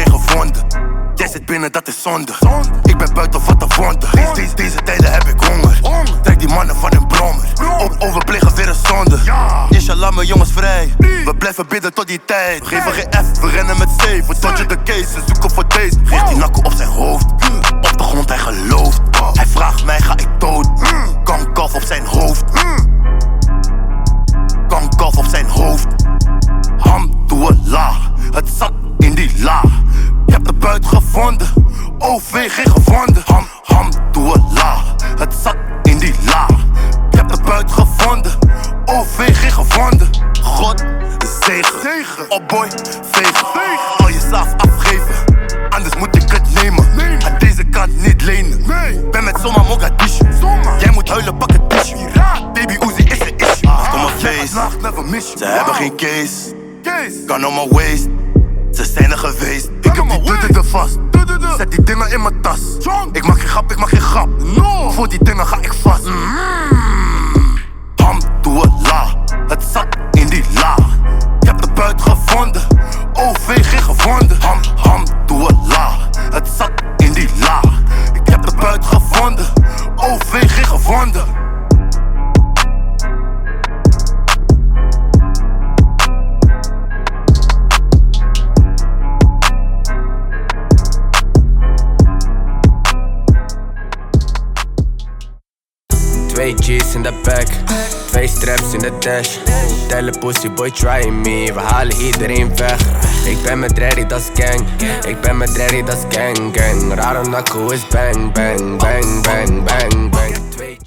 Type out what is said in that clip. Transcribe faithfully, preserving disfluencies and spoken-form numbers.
geen gevonden. Jij zit binnen, dat is zonde. Ik ben buiten, wat een wonder. Deze, deze, deze tijden heb ik honger. Trek die mannen van hun brommer. O- overplegen weer een zonde. Inshallah, mijn jongens vrij. We blijven bidden tot die tijd. Geven geen F, we rennen met zeven. Tot je de case en zoeken voor deze. Geef die nakkel op zijn hoofd. Op de grond, hij gelooft. Hij vraagt mij, ga ik dood? Kan kalf op zijn hoofd. Kan kalf op zijn hoofd. Ham, doe het laag. Het zat in die laag. Ik heb de buit gevonden. O V, geen gevonden. Ham, ham, doe het laag. Het zat in die laag. Ik heb de buit gevonden. O V, geen gevonden. God, zegen. Op boy, vegen. Al je saaf afgeven. Anders moet ik het nemen. Aan deze kant niet lenen. Ben met Soma Mogadishu. Jij moet huilen, pak het tissue. Baby Uzi is een issue. Kom op face. Ze hebben geen case. Kan on my waist. Ze zijn er geweest. Ik heb die dudde er vast. Zet die dingen in mijn tas. Ik mag geen grap, ik mag geen grap. Voor die dingen ga ik vast. Ham, doe het laag. Het zat in die laag. Ik heb de buit gevonden. O V, geen gevonden. Ham, ham, doe het laag. Het zat in die laag. Ik heb de buit gevonden. O V, geen gevonden. Twee G's in de back, twee straps in de dash. Tellen pussy boy try me, we halen iedereen weg. Ik ben met Dreddy, dat is gang. Ik ben met Dreddy, dat is gang gang. Rare nakko is bang bang bang bang bang bang.